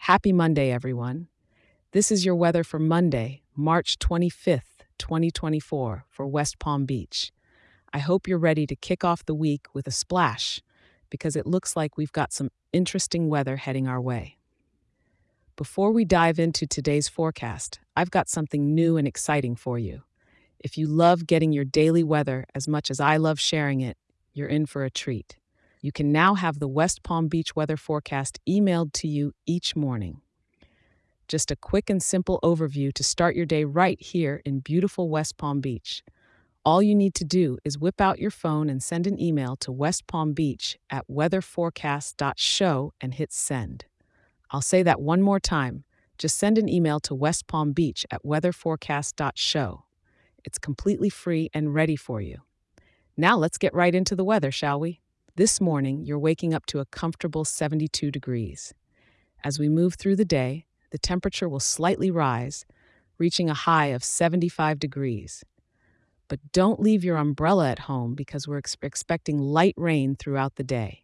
Happy Monday, everyone. This is your weather for Monday, March 25th, 2024, for West Palm Beach. I hope you're ready to kick off the week with a splash because it looks like we've got some interesting weather heading our way. Before we dive into today's forecast, I've got something new and exciting for you. If you love getting your daily weather as much as I love sharing it, you're in for a treat. You can now have the West Palm Beach weather forecast emailed to you each morning. Just a quick and simple overview to start your day right here in beautiful West Palm Beach. All you need to do is whip out your phone and send an email to West Palm Beach at weatherforecast.show and hit send. I'll say that one more time. Just send an email to West Palm Beach at weatherforecast.show. It's completely free and ready for you. Now let's get right into the weather, shall we? This morning, you're waking up to a comfortable 72 degrees. As we move through the day, the temperature will slightly rise, reaching a high of 75 degrees. But don't leave your umbrella at home because we're expecting light rain throughout the day.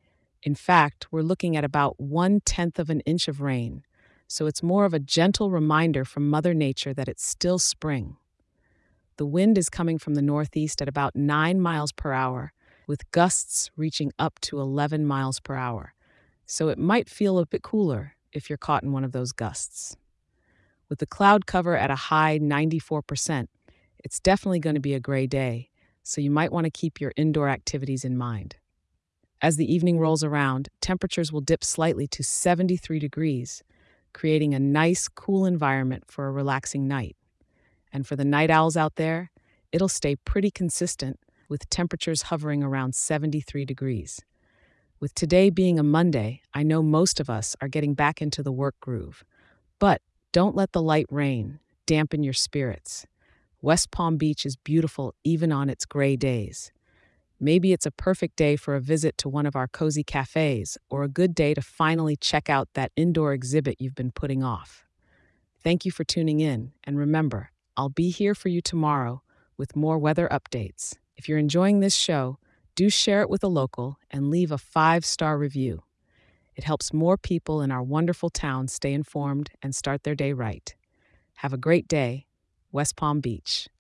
In fact, we're looking at about 1/10 of an inch of rain, so it's more of a gentle reminder from Mother Nature that it's still spring. The wind is coming from the northeast at about 9 miles per hour, with gusts reaching up to 11 miles per hour, so it might feel a bit cooler if you're caught in one of those gusts. With the cloud cover at a high 94%, it's definitely going to be a gray day, so you might want to keep your indoor activities in mind. As the evening rolls around, temperatures will dip slightly to 73 degrees, creating a nice, cool environment for a relaxing night. And for the night owls out there, it'll stay pretty consistent with temperatures hovering around 73 degrees. With today being a Monday, I know most of us are getting back into the work groove. But don't let the light rain dampen your spirits. West Palm Beach is beautiful even on its gray days. Maybe it's a perfect day for a visit to one of our cozy cafes or a good day to finally check out that indoor exhibit you've been putting off. Thank you for tuning in, and remember, I'll be here for you tomorrow with more weather updates. If you're enjoying this show, do share it with a local and leave a 5-star review. It helps more people in our wonderful town stay informed and start their day right. Have a great day, West Palm Beach.